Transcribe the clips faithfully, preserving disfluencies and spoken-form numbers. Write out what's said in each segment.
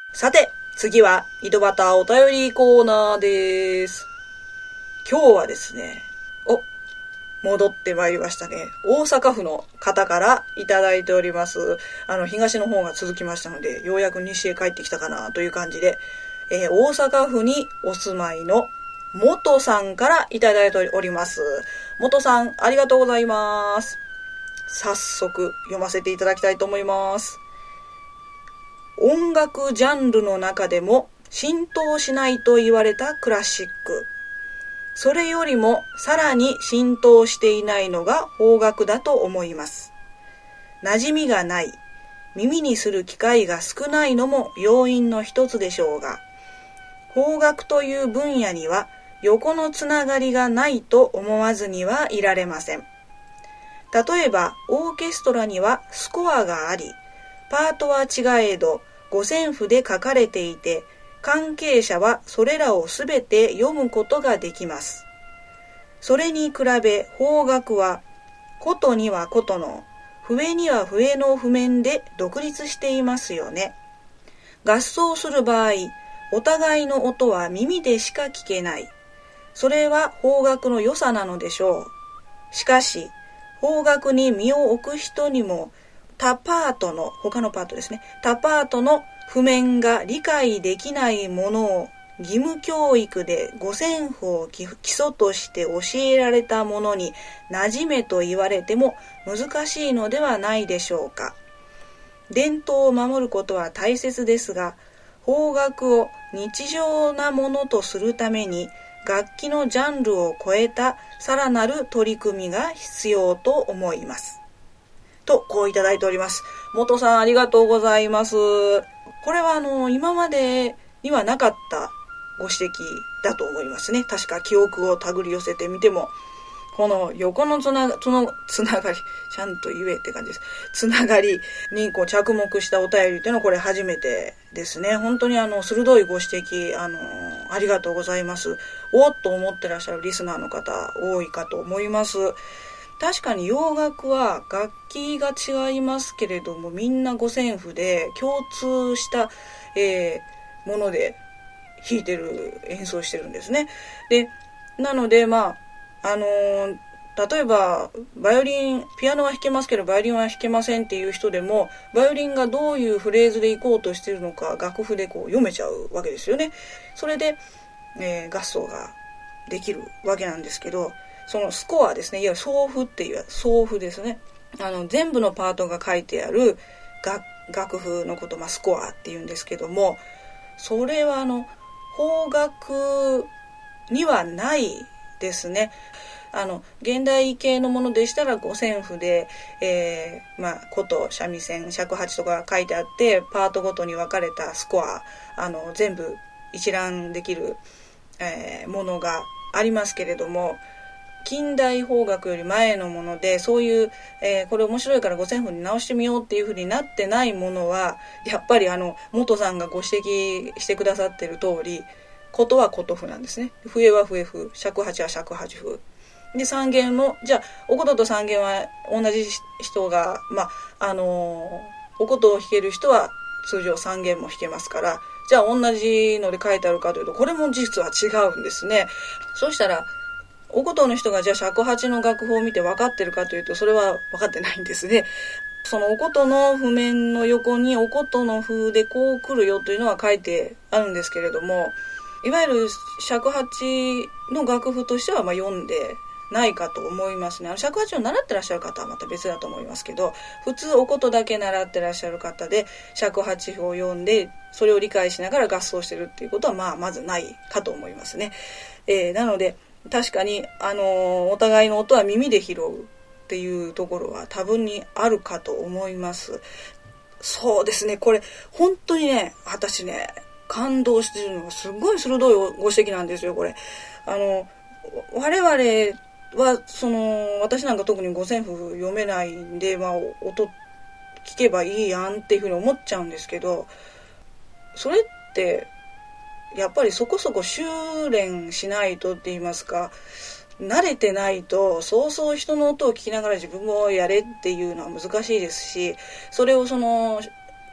さて、次は井戸端お便りコーナーです。今日はですね、お、戻ってまいりましたね。大阪府の方からいただいております。あの、東の方が続きましたので、ようやく西へ帰ってきたかなという感じで、えー、大阪府にお住まいの元さんからいただいております。元さん、ありがとうございます。早速読ませていただきたいと思います。音楽ジャンルの中でも浸透しないと言われたクラシック。それよりもさらに浸透していないのが邦楽だと思います。馴染みがない、耳にする機会が少ないのも要因の一つでしょうが、邦楽という分野には横のつながりがないと思わずにはいられません。例えばオーケストラにはスコアがあり、パートは違えど五線譜で書かれていて、関係者はそれらをすべて読むことができます。それに比べ邦楽は琴には琴の、笛には笛の譜面で独立していますよね。合奏する場合、お互いの音は耳でしか聞けない。それは邦楽の良さなのでしょう。しかし、邦楽に身を置く人にも他パートの、他のパートですね、他パートの譜面が理解できないものを義務教育で五線譜を基礎として教えられたものに馴染めと言われても難しいのではないでしょうか。伝統を守ることは大切ですが、邦楽を日常なものとするために楽器のジャンルを超えたさらなる取り組みが必要と思います。と、こういただいております。元さんありがとうございます。これはあの、今までにはなかったご指摘だと思いますね。確か記憶を手繰り寄せてみても、この横のつなが、そのつながり、ちゃんと言えって感じです。つながりにこう着目したお便りっていうのはこれ初めてですね。本当にあの、鋭いご指摘、あの、ありがとうございます。おっと思ってらっしゃるリスナーの方多いかと思います。確かに洋楽は楽器が違いますけれども、みんな五線譜で共通した、えー、もので弾いてる、演奏してるんですね。で、なので、まあ、あのー、例えば、バイオリン、ピアノは弾けますけど、バイオリンは弾けませんっていう人でも、バイオリンがどういうフレーズで行こうとしているのか、楽譜でこう読めちゃうわけですよね。それで、えー、合奏ができるわけなんですけど、そのスコアですね、いわゆる奏譜っていう奏譜ですね。あの全部のパートが書いてある 楽, 楽譜のこと、まあ、スコアっていうんですけども、それはあの邦楽にはないですね。あの現代系のものでしたら五線譜で、えー、まあ琴、三味線、尺八とか書いてあって、パートごとに分かれたスコア、あの全部一覧できる、えー、ものがありますけれども、近代邦楽より前のもので、そういう、えー、これ面白いから五線譜に直してみようっていう風になってないものは、やっぱりあの元さんがご指摘してくださってる通り、琴は琴譜なんですね。笛は笛譜、尺八は尺八譜で、三弦もじゃあお琴と三弦は同じ人が、まああのー、お琴を弾ける人は通常三弦も弾けますから、じゃあ同じので書いてあるかというと、これも実は違うんですね。そうしたらお琴の人がじゃあ尺八の楽譜を見て分かってるかというと、それは分かってないんですね。そのお琴の譜面の横にお琴の譜でこう来るよというのは書いてあるんですけれども、いわゆる尺八の楽譜としてはまあ読んでないかと思いますね。あの尺八を習ってらっしゃる方はまた別だと思いますけど、普通お琴だけ習ってらっしゃる方で尺八を読んでそれを理解しながら合奏してるっていうことはまあまずないかと思いますね。えー、なので確かに、あのー、お互いの音は耳で拾うっていうところは多分にあるかと思います。そうですね、これ本当にね、私ね感動してるのがすごい鋭いご指摘なんですよ。これあの我々はその私なんか特に五線譜読めないんで、まあ、音聞けばいいやんっていうふうに思っちゃうんですけど、それってやっぱりそこそこ修練しないとって言いますか、慣れてないとそうそう人の音を聞きながら自分もやれっていうのは難しいですし、それをその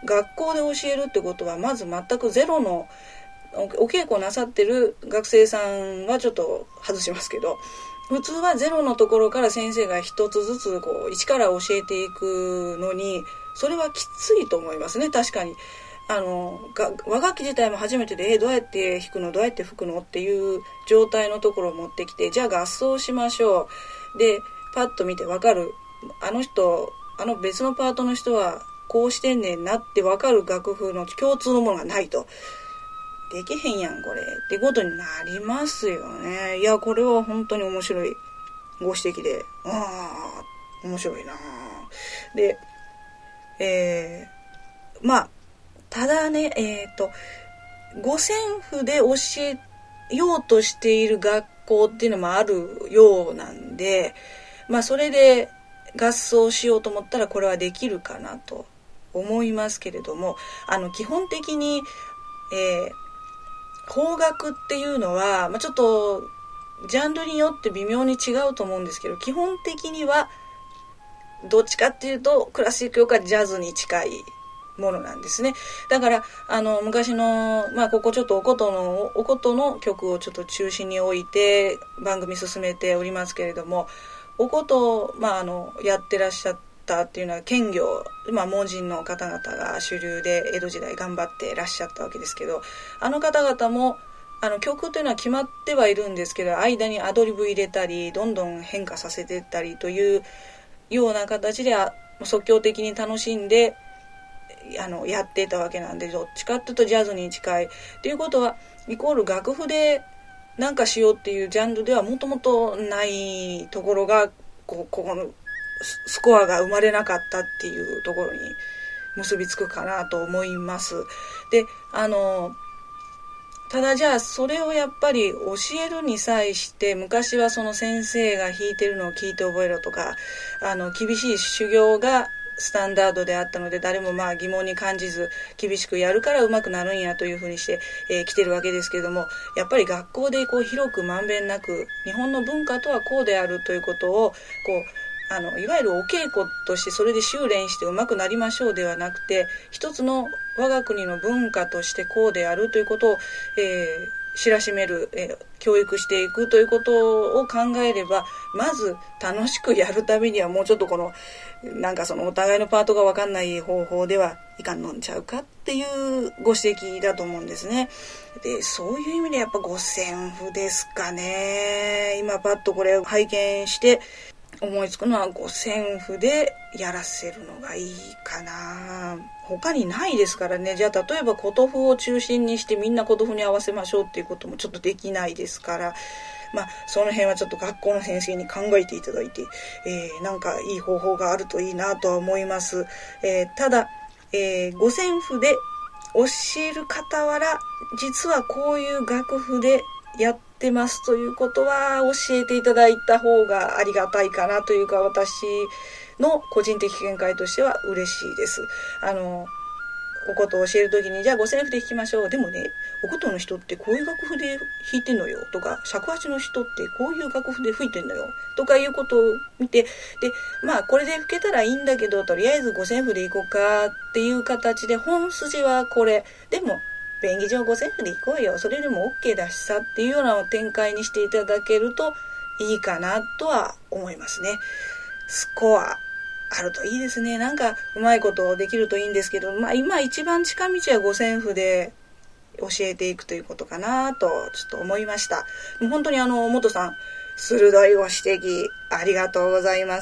学校で教えるってことはまず全くゼロのお稽古なさってる学生さんはちょっと外しますけど、普通はゼロのところから先生が一つずつこう一から教えていくのに、それはきついと思いますね。確かにあのが和楽器自体も初めてで、えー、どうやって弾くのどうやって吹くのっていう状態のところを持ってきて、じゃあ合奏しましょうでパッと見て分かる、あの人あの別のパートの人はこうしてんねんなって分かる楽譜の共通のものがないとできへんやんこれってことになりますよね。いやこれは本当に面白いご指摘で、ああ面白いな。でえー、まあただねえっと五線譜で教えようとしている学校っていうのもあるようなんで、まあそれで合奏しようと思ったらこれはできるかなと思いますけれども、あの基本的に、えー、邦楽っていうのは、まあ、ちょっとジャンルによって微妙に違うと思うんですけど、基本的にはどっちかっていうとクラシックよりかジャズに近いものなんですね。だからあの昔の、まあ、ここちょっとお琴のお琴の曲をちょっと中心に置いて番組進めておりますけれども、お琴を、まあ、あのやってらっしゃったっていうのは兼業、まあ、盲人の方々が主流で江戸時代頑張ってらっしゃったわけですけど、あの方々もあの曲というのは決まってはいるんですけど、間にアドリブ入れたりどんどん変化させていったりというような形で即興的に楽しんであのやっていたわけなんで、どっちかっていうとジャズに近いっていうことはイコール楽譜でなんかしようっていうジャンルではもともとないところがこ, ここのスコアが生まれなかったっていうところに結びつくかなと思います。であのただじゃあそれをやっぱり教えるに際して昔はその先生が弾いてるのを聞いて覚えろとか、あの厳しい修行がスタンダードであったので誰もまあ疑問に感じず厳しくやるから上手くなるんやというふうにして、えー、来てるわけですけども、やっぱり学校でこう広くまんべんなく日本の文化とはこうであるということをこうあのいわゆるお稽古としてそれで修練して上手くなりましょうではなくて、一つの我が国の文化としてこうであるということを、えー、知らしめる、えー、教育していくということを考えれば、まず楽しくやるためにはもうちょっとこのなんかそのお互いのパートが分かんない方法ではいかんのんちゃうかっていうご指摘だと思うんですね。でそういう意味でやっぱ五線譜ですかね。今パッとこれを拝見して思いつくのは五線譜でやらせるのがいいかな。他にないですからね。じゃあ例えば琴譜を中心にしてみんな琴譜に合わせましょうっていうこともちょっとできないですから、まあその辺はちょっと学校の先生に考えていただいて、えー、なんかいい方法があるといいなとは思います。えー、ただ、えー、五線譜で教える傍ら実はこういう楽譜でやってますということは教えていただいた方がありがたいかなというか、私の個人的見解としては嬉しいです。あのお琴を教えるときにじゃあ五線譜で弾きましょう、でもねお琴の人ってこういう楽譜で弾いてんのよとか、尺八の人ってこういう楽譜で吹いてんのよとかいうことを見て、でまあこれで吹けたらいいんだけどとりあえず五線譜でいこうかっていう形で本筋はこれでも便宜上五線譜でいこうよ、それでも OK だしさっていうような展開にしていただけるといいかなとは思いますね。スコアあるといいですね。なんかうまいことできるといいんですけど、まあ今一番近道は五線譜で教えていくということかなとちょっと思いました。本当にあの元さん鋭いご指摘ありがとうございます。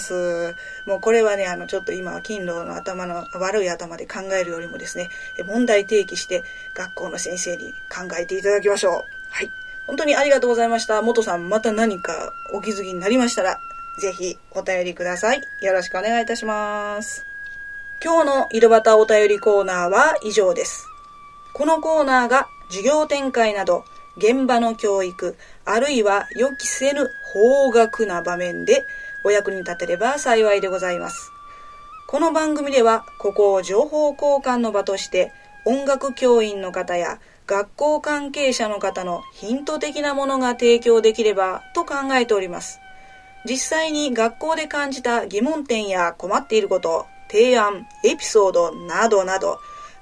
もうこれはねあのちょっと今は勤労の頭の悪い頭で考えるよりもですね、問題提起して学校の先生に考えていただきましょう。はい、本当にありがとうございました。元さんまた何かお気づきになりましたらぜひお便りください。よろしくお願いいたします。今日の井戸端お便りコーナーは以上です。このコーナーが授業展開など現場の教育あるいは予期せぬ邦楽な場面でお役に立てれば幸いでございます。この番組ではここを情報交換の場として音楽教員の方や学校関係者の方のヒント的なものが提供できればと考えております。実際に学校で感じた疑問点や困っていること、提案、エピソードなどなど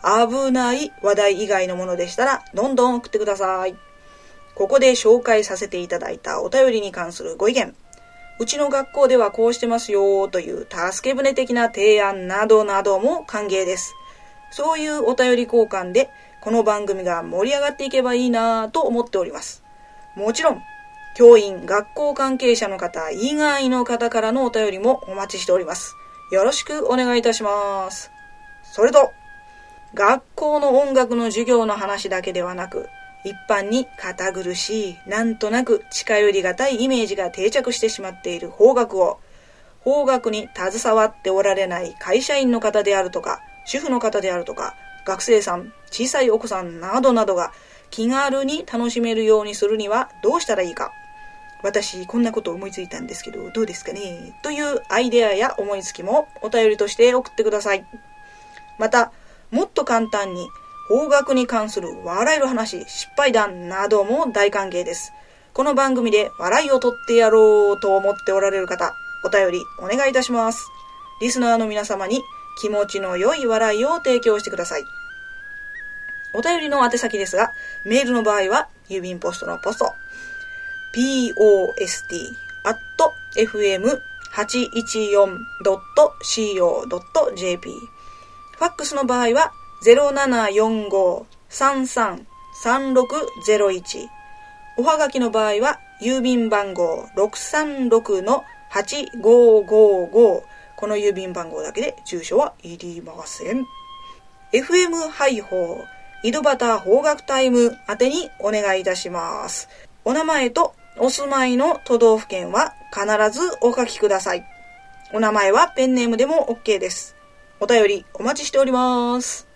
危ない話題以外のものでしたらどんどん送ってください。ここで紹介させていただいたお便りに関するご意見、うちの学校ではこうしてますよという助け舟的な提案などなども歓迎です。そういうお便り交換でこの番組が盛り上がっていけばいいなぁと思っております。もちろん教員、学校関係者の方以外の方からのお便りもお待ちしております。よろしくお願いいたします。それと学校の音楽の授業の話だけではなく、一般に堅苦しい、なんとなく近寄りがたいイメージが定着してしまっている邦楽を、邦楽に携わっておられない会社員の方であるとか、主婦の方であるとか、学生さん、小さいお子さんなどなどが気軽に楽しめるようにするにはどうしたらいいか。私こんなこと思いついたんですけどどうですかね、というアイデアや思いつきもお便りとして送ってください。またもっと簡単に邦楽に関する笑える話、失敗談なども大歓迎です。この番組で笑いを取ってやろうと思っておられる方、お便りお願いいたします。リスナーの皆様に気持ちの良い笑いを提供してください。お便りの宛先ですが、メールの場合は郵便ポストのポスト ピーオーエスティー アット エフエムはちいちよん ドット シーオー ドット ジェーピー、 ファックスの場合は ゼロななよんご さんさん さんろくゼロいち、 おはがきの場合は郵便番号 ろくさんろく のはちごごご、この郵便番号だけで住所はいりません。 エフエム 配報井戸端邦楽タイム宛てにお願いいたします。お名前とお住まいの都道府県は必ずお書きください。お名前はペンネームでも OK です。お便りお待ちしております。